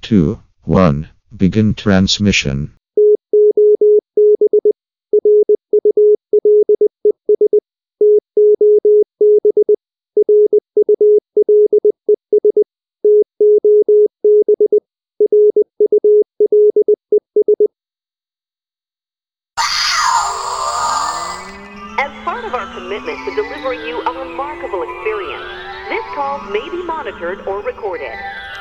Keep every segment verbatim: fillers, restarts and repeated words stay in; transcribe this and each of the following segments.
two, one. Begin transmission. As part of our commitment to delivering you a remarkable experience, this call may be monitored or recorded.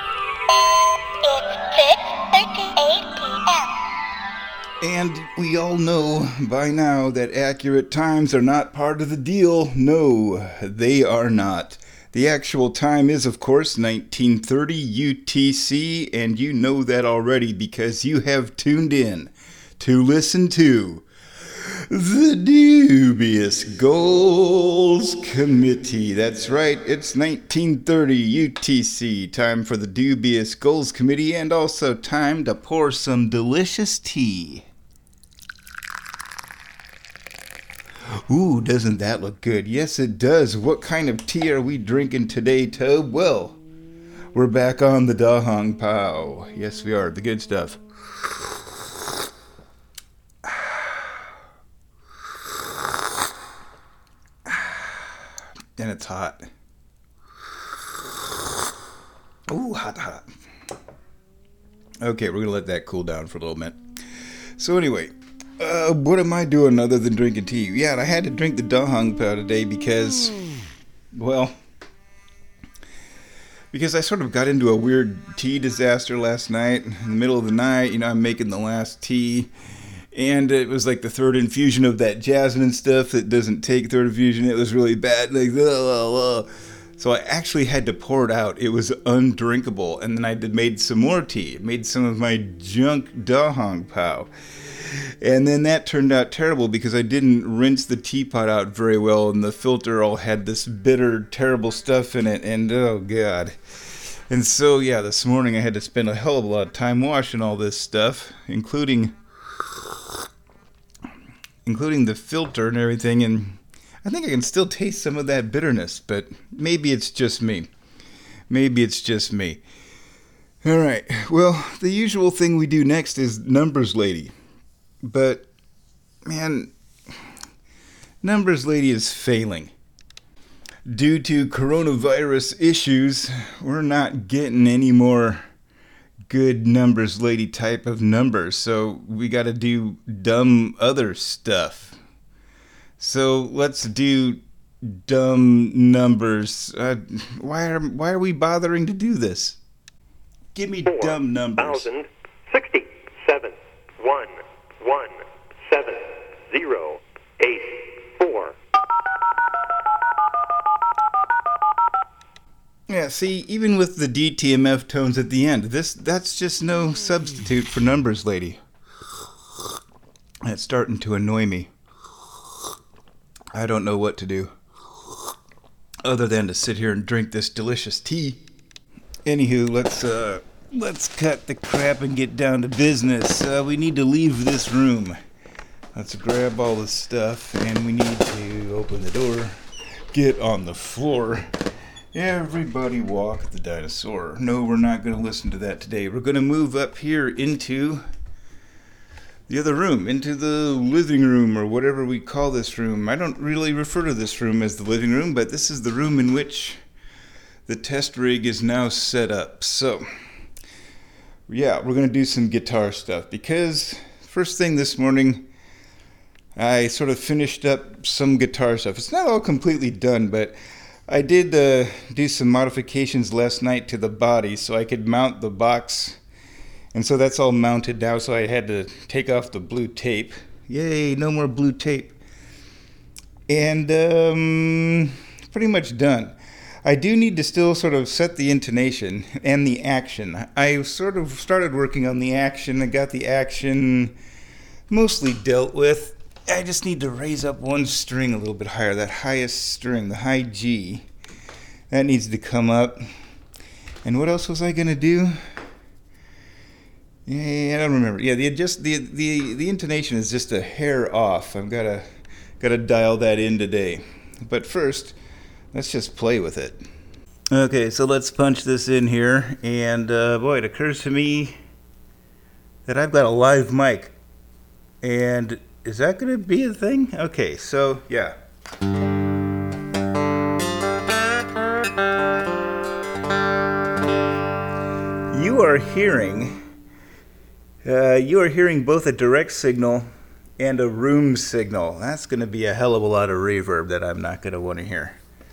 It's six thirty-eight p.m. And we all know by now that accurate times are not part of the deal. No, they are not. The actual time is, of course, nineteen thirty U T C, and you know that already because you have tuned in to listen to the Dubious Goals Committee. That's right, it's nineteen thirty U T C, time for the Dubious Goals Committee, and also time to pour some delicious tea. Ooh, doesn't that look good? Yes, it does. What kind of tea are we drinking today, Tobe? Well, we're back on the Da Hong Pao. Yes, we are. The good stuff. And it's hot. Ooh, hot, hot. Okay, we're going to let that cool down for a little bit. So anyway, uh, what am I doing other than drinking tea? Yeah, I had to drink the Da Hong Pao today because, well, because I sort of got into a weird tea disaster last night. In the middle of the night, you know, I'm making the last tea. And it was like the third infusion of that jasmine stuff that doesn't take third infusion. It was really bad. Like, ugh, ugh, ugh. So I actually had to pour it out. It was undrinkable. And then I did made some more tea. Made some of my junk Da Hong Pao. And then that turned out terrible because I didn't rinse the teapot out very well. And the filter all had this bitter, terrible stuff in it. And oh, God. And so, yeah, this morning I had to spend a hell of a lot of time washing all this stuff, including... including the filter and everything, and I think I can still taste some of that bitterness, but maybe it's just me. Maybe it's just me. All right, well, the usual thing we do next is Numbers Lady. But, man, Numbers Lady is failing. Due to coronavirus issues, we're not getting any more good Numbers Lady type of numbers, so we got to do dumb other stuff. So let's do dumb numbers. Uh, why are why are we bothering to do this? Give me Four dumb numbers. Thousand sixty seven one one seven zero eight four. Yeah, see, even with the D T M F tones at the end, this that's just no substitute for Numbers Lady. It's starting to annoy me. I don't know what to do other than to sit here and drink this delicious tea. Anywho, let's uh let's cut the crap and get down to business. Uh, we need to leave this room. Let's grab all the stuff, and we need to open the door, get on the floor. Everybody walk the dinosaur. No, we're not going to listen to that today. We're going to move up here into the other room, into the living room, or whatever we call this room. I don't really refer to this room as the living room, but this is the room in which the test rig is now set up. So, yeah, we're going to do some guitar stuff, because first thing this morning, I sort of finished up some guitar stuff. It's not all completely done, but I did uh, do some modifications last night to the body so I could mount the box. And so that's all mounted now, so I had to take off the blue tape. Yay, no more blue tape. And um, pretty much done. I do need to still sort of set the intonation and the action. I sort of started working on the action. I got the action mostly dealt with. I just need to raise up one string a little bit higher, that highest string, the high G. That needs to come up. And what else was I going to do? Yeah, I don't remember. Yeah, the just the the the intonation is just a hair off. I've got to got to dial that in today. But first, let's just play with it. Okay, so let's punch this in here. And uh, boy, it occurs to me that I've got a live mic. And is that going to be a thing? Okay, so yeah. You are hearing, uh, you are hearing both a direct signal and a room signal. That's going to be a hell of a lot of reverb that I'm not going to want to hear.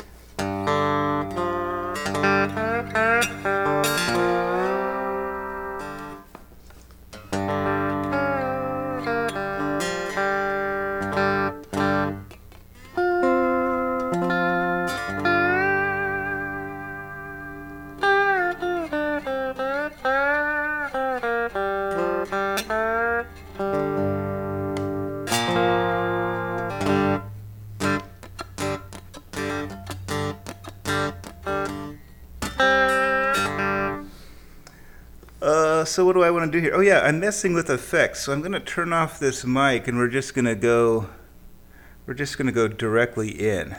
Uh, so what do I want to do here? Oh yeah, I'm messing with effects. So I'm going to turn off this mic and we're just going to go, we're just going to go directly in.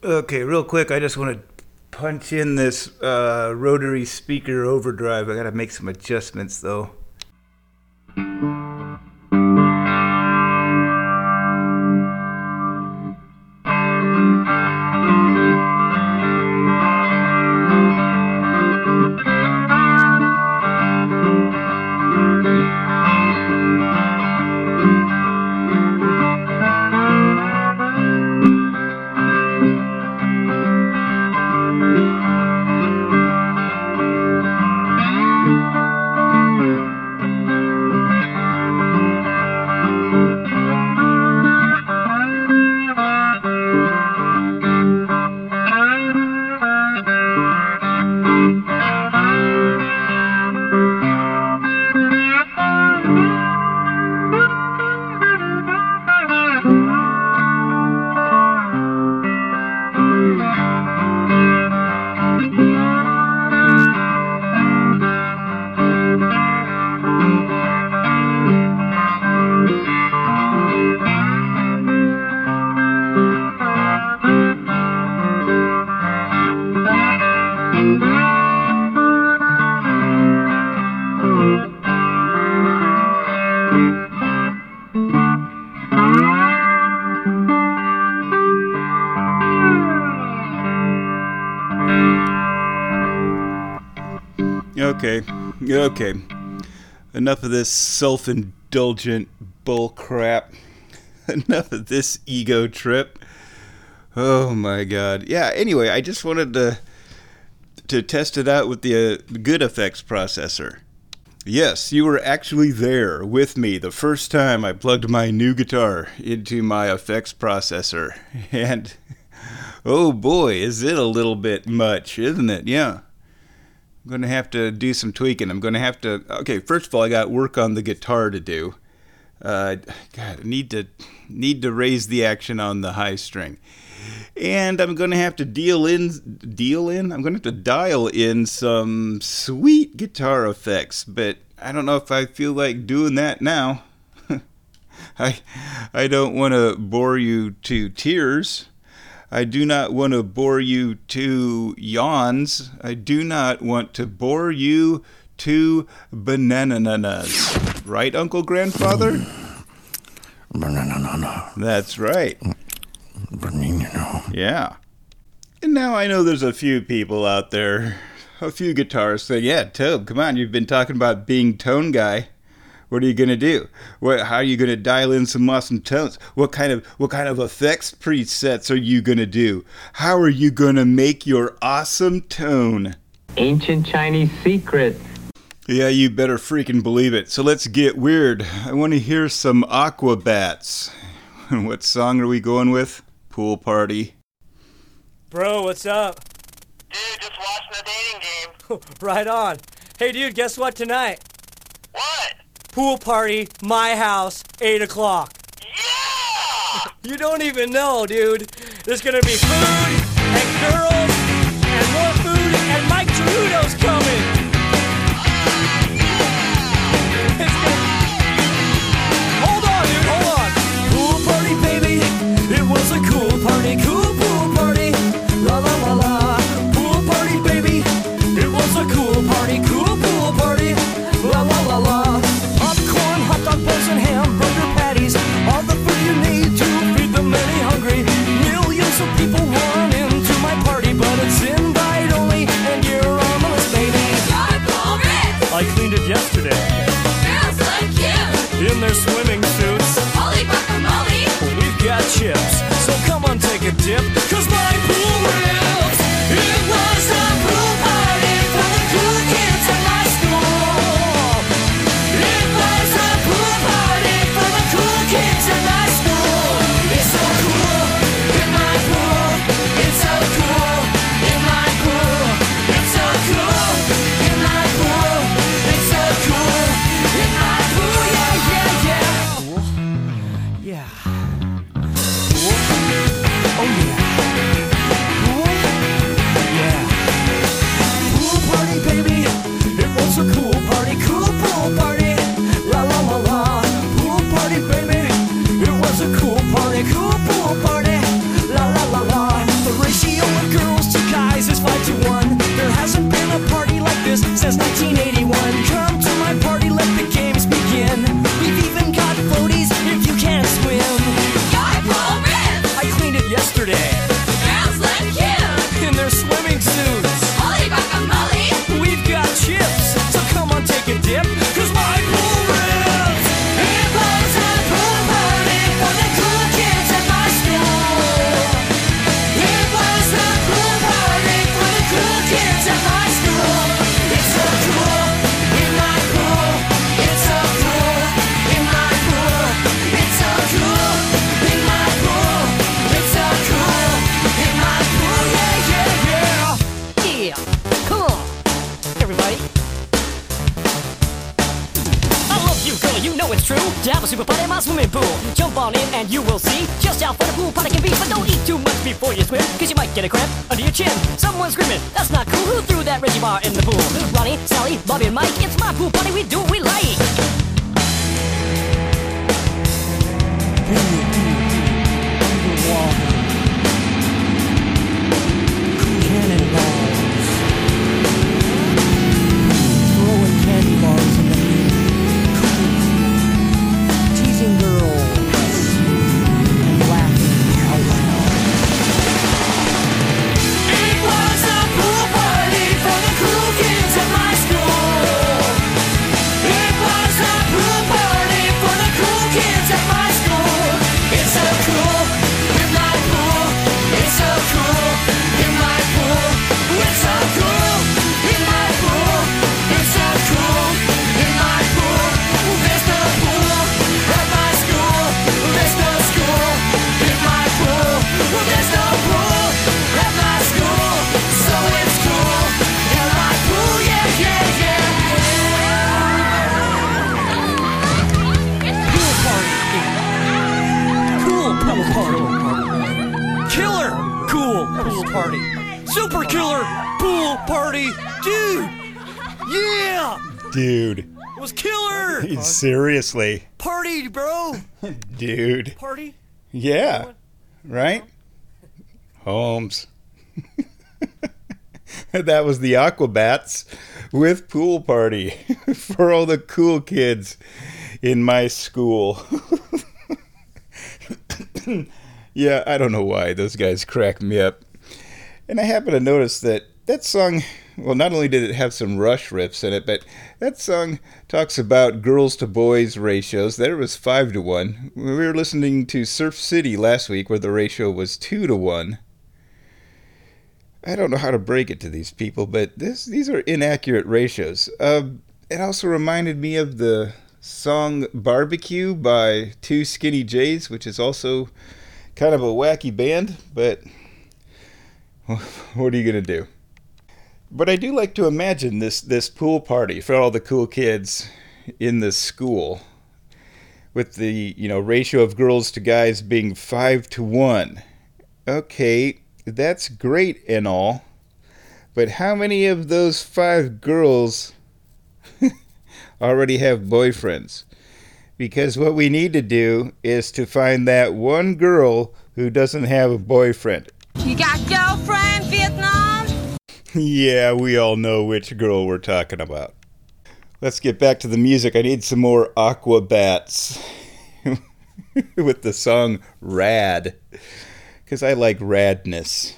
Okay, real quick, I just want to punch in this uh, rotary speaker overdrive. I gotta make some adjustments though. Okay, okay. Enough of this self-indulgent bull crap. Enough of this ego trip. Oh my god. Yeah, anyway, I just wanted to to test it out with the uh, Good Effects processor. Yes, you were actually there with me the first time I plugged my new guitar into my effects processor. And oh boy, is it a little bit much, isn't it? Yeah. I'm going to have to do some tweaking. I'm going to have to... Okay, first of all, I got work on the guitar to do. Uh, God, I need to, need to raise the action on the high string. And I'm going to have to deal in... Deal in? I'm going to have to dial in some sweet guitar effects. But I don't know if I feel like doing that now. I, I don't want to bore you to tears. I do not want to bore you to yawns. I do not want to bore you to bananas. Right, Uncle Grandfather? Banana. That's right. Banana. Yeah. And now I know there's a few people out there, a few guitarists saying, yeah, Tobe, come on, you've been talking about being tone guy. What are you gonna do? What? How are you gonna dial in some awesome tones? What kind of what kind of effects presets are you gonna do? How are you gonna make your awesome tone? Ancient Chinese secret. Yeah, you better freaking believe it. So let's get weird. I want to hear some Aquabats. What song are we going with? Pool Party. Bro, what's up? Dude, just watching the dating game. Right on. Hey, dude, guess what tonight? What? Pool party, my house, eight o'clock. Yeah! You don't even know, dude. There's gonna be food, and girls, and more food, and Mike Gerudo's coming. It's gonna... Hold on, dude, hold on. Pool party, baby. It was a cool party, cool pool party. La la la la. Pool party, baby. It was a cool party, cool pool party. La la la la. Popcorn, hot dog bowls, and hamburger patties. All the food you need to feed the many hungry. Millions of people run into my party. to have a super party in my swimming pool. Jump on in and you will see just how fun a pool party can be. But don't eat too much before you swim, cause you might get a cramp under your chin. Someone's screaming, that's not cool. Who threw that Reggie bar in the pool? Ronnie, Sally, Bobby and Mike. It's my pool party, we do what we like. Cannonballs. Throwing candy bars in the air. Teasing girls. And laughing out loud. It was a pool party for the cool kids at my school. It was a pool party for the cool kids at my school. It's so cool in my pool. It's so cool in my pool. It's so cool in my pool. It's so cool in my pool. There's no pool at my school. There's no school in my pool. There's no pool at my school. So it's cool in my pool. Yeah, yeah, yeah. Pool party. Cool pool party. Killer cool pool party. Super killer pool party. Dude. Yeah. Dude. It was killer. Seriously. Party, bro. Dude. Party. Yeah. Right? Holmes. That was the Aquabats with Pool Party for all the cool kids in my school. Yeah, I don't know why. Those guys crack me up. And I happen to notice that that song, well, not only did it have some Rush riffs in it, but that song talks about girls to boys ratios. There was five to one. We were listening to Surf City last week where the ratio was two to one. I don't know how to break it to these people, but this these are inaccurate ratios. Uh, it also reminded me of the song Barbecue by Two Skinny Jays, which is also kind of a wacky band, but what are you going to do? But I do like to imagine this, this pool party for all the cool kids in the school with the, you know, ratio of girls to guys being five to one. Okay, that's great and all, but how many of those five girls already have boyfriends? Because what we need to do is to find that one girl who doesn't have a boyfriend. You got girlfriend, Vietnam? Yeah, we all know which girl we're talking about. Let's get back to the music. I need some more Aquabats with the song Rad, because I like radness.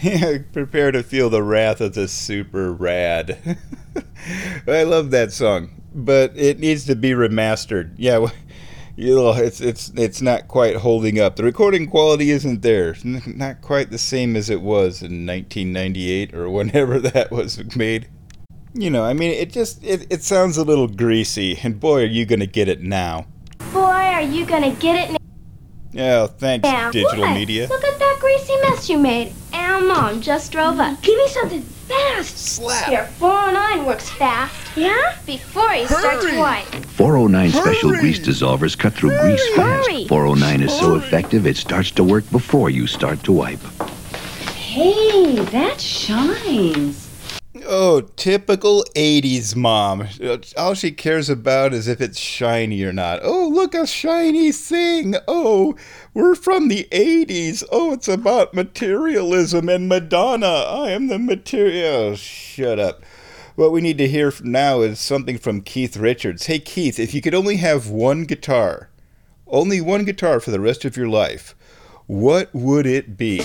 Yeah, prepare to feel the wrath of the super rad. I love that song, but it needs to be remastered. Yeah, you know, it's it's it's not quite holding up. The recording quality isn't there. It's not quite the same as it was in nineteen ninety-eight or whenever that was made. You know, I mean, it just it, it sounds a little greasy, and boy, are you gonna get it now. Boy, are you gonna get it now. Oh, thanks, Yeah. digital What? media. Look at that greasy mess you made. And our mom just drove up. Give me something fast. Slap. Here, four oh nine works fast. Yeah? Before he starts Hurry. white. four oh nine Special Hurry. Grease Dissolvers cut through grease fast. Hurry. four oh nine is so Hurry. effective it starts to work before you start to wipe. Hey, that shines. Oh, typical eighties mom. All she cares about is if it's shiny or not. Oh, look, a shiny thing. Oh, we're from the eighties. Oh, it's about materialism and Madonna. I am the material. Oh, shut up. What we need to hear from now is something from Keith Richards. Hey, Keith, if you could only have one guitar, only one guitar for the rest of your life, what would it be?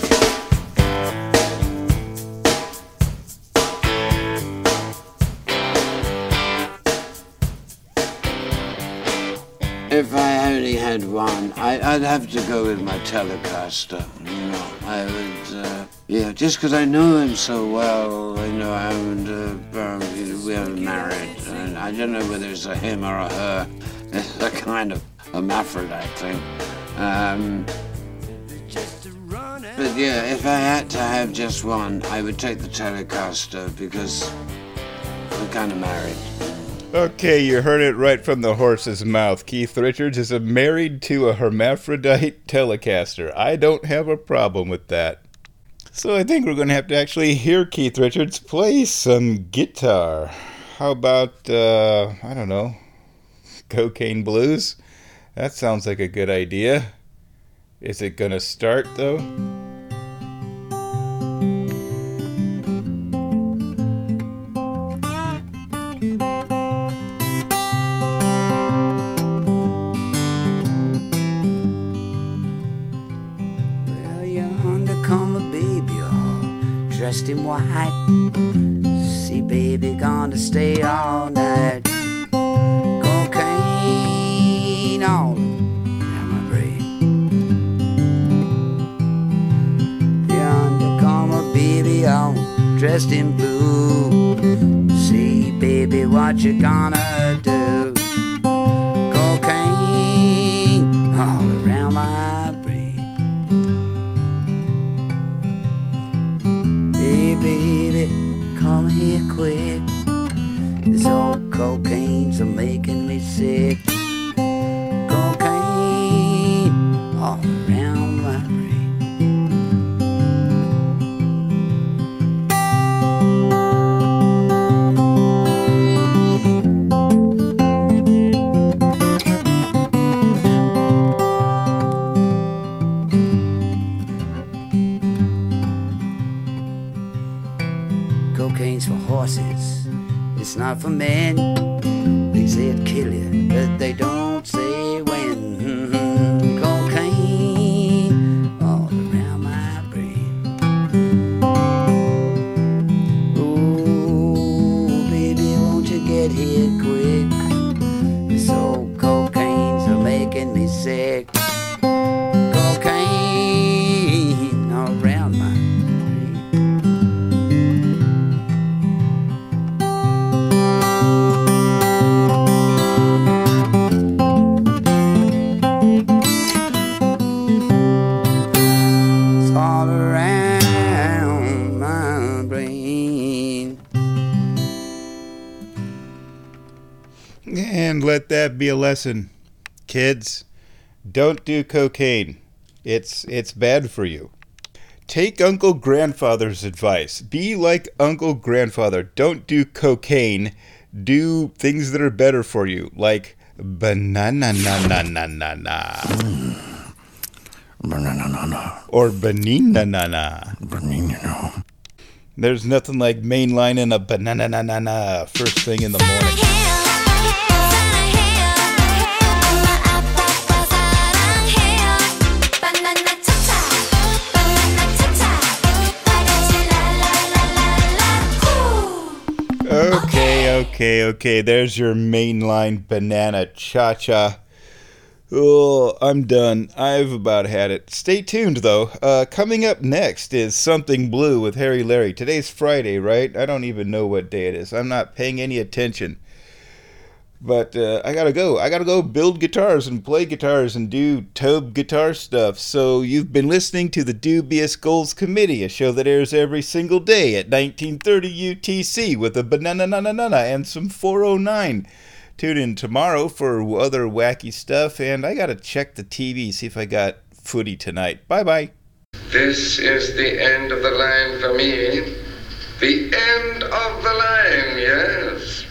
If I only had one, I, I'd have to go with my Telecaster. You know, I would, uh, yeah, just because I know him so well. You know, I haven't, uh, um, you know, we haven't married, and I don't know whether it's a him or a her. It's a kind of hermaphrodite thing. Um, but yeah, if I had to have just one, I would take the Telecaster because we're kind of married. Okay, you heard it right from the horse's mouth. Keith Richards is a married to a hermaphrodite Telecaster. I don't have a problem with that. So I think we're going to have to actually hear Keith Richards play some guitar. How about, uh, I don't know, Cocaine Blues? That sounds like a good idea. Is it going to start, though? Dressed in white, see baby gonna stay all night. Cocaine all around my brain. The undercover baby all dressed in blue. See baby what you gonna do. Cocaine all around my brain. Baby, come here quick. This old cocaine's a making me sick. Cocaine all around my brain. Cocaine's for horses, it's not for men. They say it'd kill you, but they don't say when. Cocaine all around my brain. Oh, baby, won't you get here quick? This old cocaine's a making me sick. Cocaine all around my all around my brain. And let that be a lesson. Kids, don't do cocaine. It's it's bad for you. Take Uncle Grandfather's advice. Be like Uncle Grandfather. Don't do cocaine. Do things that are better for you, like banana na na na na na. Banana na na. Or banana na na. Banana na. There's nothing like mainlining a banana na na na first thing in the morning. Banana cha-cha, banana cha-cha, Okay, okay, okay. There's your mainline banana cha-cha. Oh, I'm done. I've about had it. Stay tuned, though. Uh, coming up next is Something Blue with Harry Larry. Today's Friday, right? I don't even know what day it is. I'm not paying any attention. But uh, I gotta go. I gotta go build guitars and play guitars and do tube guitar stuff. So you've been listening to the Dubious Goals Committee, a show that airs every single day at nineteen thirty U T C with a banana na na na na and some four oh nine. Tune in tomorrow for other wacky stuff, and I gotta check the T V, see if I got footy tonight. Bye-bye. This is the end of the line for me. The end of the line, yes.